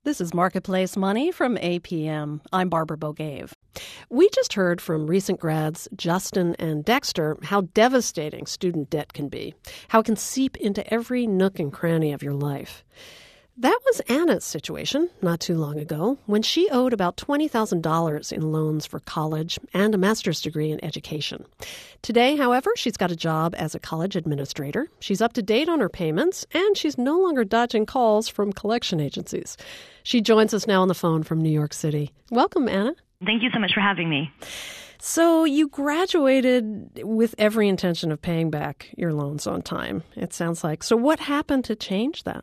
This is Marketplace Money from APM. I'm Barbara Bogave. We just heard from recent grads Justin and Dexter how devastating student debt can be, how it can seep into every nook and cranny of your life. That was Anna's situation not too long ago when she owed about $20,000 in loans for college and a master's degree in education. Today, however, she's got a job as a college administrator. She's up to date on her payments, and she's no longer dodging calls from collection agencies. She joins us now on the phone from New York City. Welcome, Anna. Thank you so much for having me. So you graduated with every intention of paying back your loans on time, it sounds like. So what happened to change that?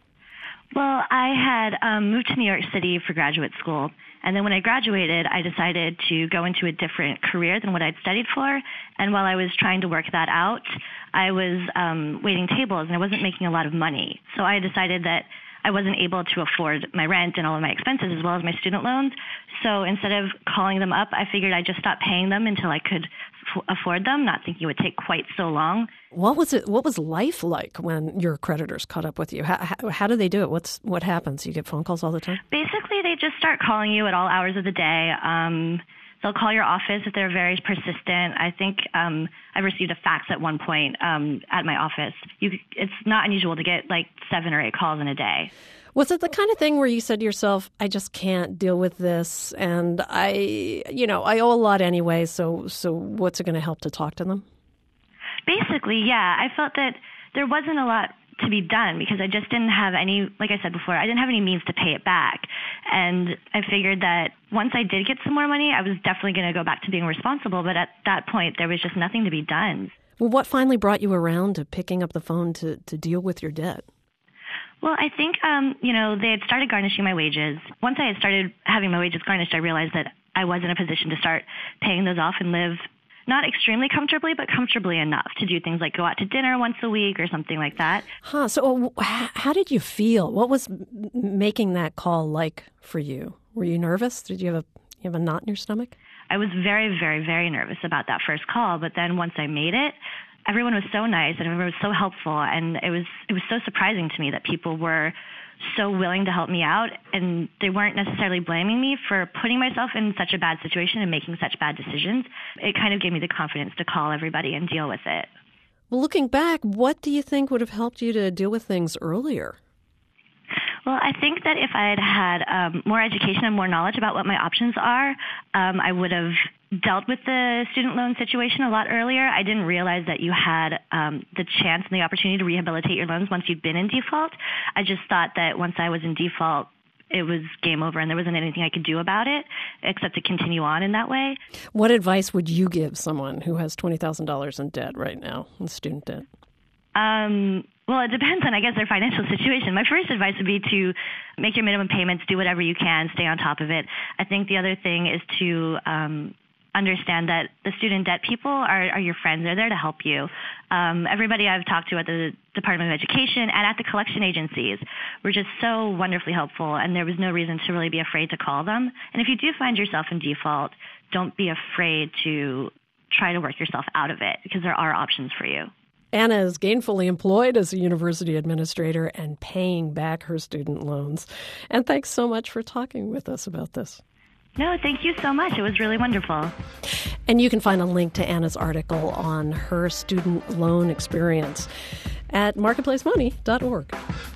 Well, I had moved to New York City for graduate school, and then when I graduated, I decided to go into a different career than what I'd studied for, and while I was trying to work that out, I was waiting tables, and I wasn't making a lot of money. So I decided that I wasn't able to afford my rent and all of my expenses as well as my student loans. So instead of calling them up, I figured I'd just stop paying them until I could afford them, not thinking it would take quite so long. What was life like when your creditors caught up with you? How do they do it? What happens? You get phone calls all the time? Basically, they just start calling you at all hours of the day. They'll call your office if they're very persistent. I think I received a fax at one point at my office. It's not unusual to get like 7 or 8 calls in a day. Was it the kind of thing where you said to yourself, I just can't deal with this, and I owe a lot anyway, so what's it going to help to talk to them? Basically, yeah. I felt that there wasn't a lot to be done because I just didn't have any, like I said before, I didn't have any means to pay it back. And I figured that once I did get some more money, I was definitely going to go back to being responsible. But at that point, there was just nothing to be done. Well, what finally brought you around to picking up the phone to deal with your debt? Well, I think, they had started garnishing my wages. Once I had started having my wages garnished, I realized that I was in a position to start paying those off and live not extremely comfortably, but comfortably enough to do things like go out to dinner once a week or something like that. So how did you feel? What was making that call like for you? Were you nervous? Did you have a knot in your stomach? I was very, very, very nervous about that first call. But then once I made it, everyone was so nice and everyone was so helpful. And it was so surprising to me that people were so willing to help me out, and they weren't necessarily blaming me for putting myself in such a bad situation and making such bad decisions. It kind of gave me the confidence to call everybody and deal with it. Well, looking back, what do you think would have helped you to deal with things earlier? Well, I think that if I had more education and more knowledge about what my options are, I would have dealt with the student loan situation a lot earlier. I didn't realize that you had the chance and the opportunity to rehabilitate your loans once you'd been in default. I just thought that once I was in default, it was game over and there wasn't anything I could do about it except to continue on in that way. What advice would you give someone who has $20,000 in debt right now, in student debt? Well, it depends on, I guess, their financial situation. My first advice would be to make your minimum payments, do whatever you can, stay on top of it. I think the other thing is to understand that the student debt people are your friends. They're there to help you. Everybody I've talked to at the Department of Education and at the collection agencies were just so wonderfully helpful, and there was no reason to really be afraid to call them. And if you do find yourself in default, don't be afraid to try to work yourself out of it because there are options for you. Anna is gainfully employed as a university administrator and paying back her student loans. And thanks so much for talking with us about this. No, thank you so much. It was really wonderful. And you can find a link to Anna's article on her student loan experience at marketplacemoney.org.